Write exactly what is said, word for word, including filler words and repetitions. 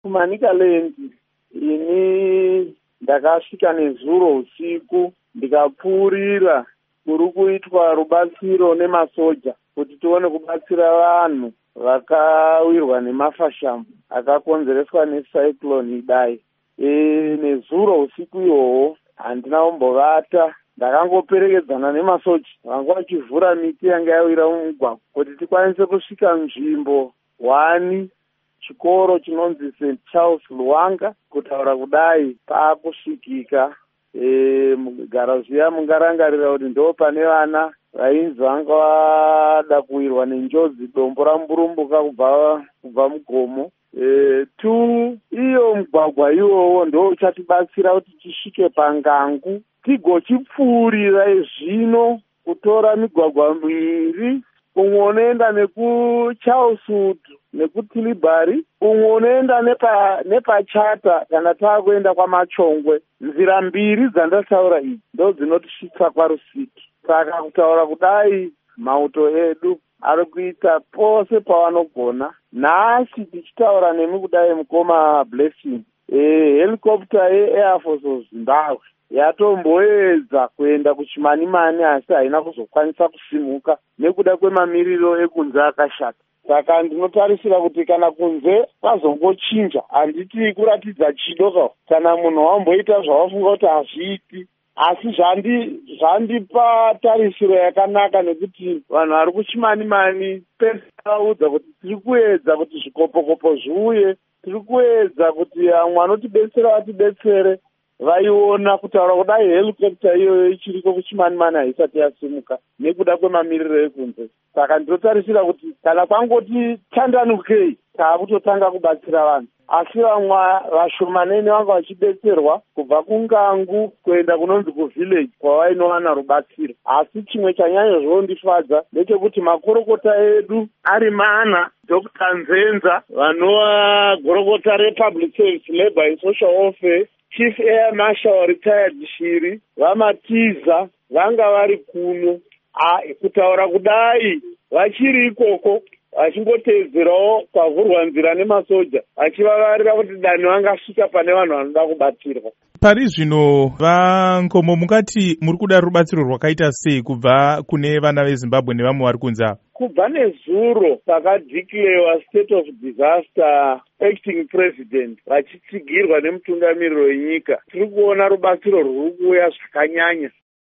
kuManicaland ini ndakasvika nezuro usiku ndikapfuurira kuri kuitwa rubatsiro nemasoja kuti tione kubatsira vanhu vakawirwa nemafashamu akakonzereswa necyclone Idai. E, nezuro usiku ihwohwo handina kumbovata, ndakangoperekedzana nemasoja vanga vachivhura miti yanga yawira mumugwagwa kuti tikwanise kusvika nzvimbo wani chikoro chinonzi Saint Charles Luwanga. Kutaura kudai paakusvikika. E, mugara zviya mungarangarira kuti ndo pane vana vainzi vanga vada kuwirwa nenjodzi dombo ramburumbuka kubva kubva mugomo. E, tu iyo mugwagwa iwowo ndo uchatibatsira kuti tisvike paNgangu tigochipfuurira zvino kutora migwagwa miviri, umwe unoenda nekuCharleswood nekuTilbury, umwe unoenda nepa nepachata kana taakuenda kwaMachongwe. Nzira mbiri dzandataura idzi ndo dzinotisvitsa kwaRusiki. Saka kutaura kudai mauto edu ari kuita pose pavanogona. Nhasi tichitaura nemi kudai mukoma Blessing, e, helicopter yeAir Force of Zimbabwe yatomboedza kuenda kuChimanimani asi haina kuzokwanisa kusimuka nekuda kwemamiriro ekunze akashata. Saka ndinotarisira kuti kana kunze kwazongochinja, handiti kuratidza chido kana munhu wamboita zvawafunga kuti hazviiti, asi zvandi zvandipa tarisiro yakanaka nekuti vanhu vari kuChimanimani pese vaudza kuti tiri kuedza kuti zvikopokopo zviuye, tiri kuedza kuti vamwe vanotibetsera vatibetsere. Vaiona kutaura kudai helicopter iyoyo ichiriko kuChimanimani haisati yasimuka nekuda kwemamiriro ekunze. Saka ndinotarisira kuti kana kwangoti tandanukei taakutotanga kubatsira vanhu, asi vamwe vashomanene vanga vachibetserwa kubva kuNgangu kuenda kunonzi kuvillage kwavainowana rubatsiro. Asi chimwe chanyanya zvondifadza ndechekuti makorokota edu ari mana, Doctor Nzenza vanova gorokota rePublic Service Labour and Social Welfare, Chief Air Marshal retired Shiri, vaMatiza vanga vari kuno. Kutaura kudai vachiri ikoko vachingotedzerawo kwavhurwa nzira nemasoja vachivavarira kuti dani vangasvika pane vanhu vanoda kubatsirwa. Pari zvino vaNgomo, mungati muri kuda rubatsiro rwakaita sei kubva kune vana veZimbabwe nevamwe vari kunze? Kubva nezuro pakadhiklewa state of disaster, acting president vachitsigirwa nemutungamiriro wenyika, tiri kuona rubatsiro rwuri kuuya zvakanyanya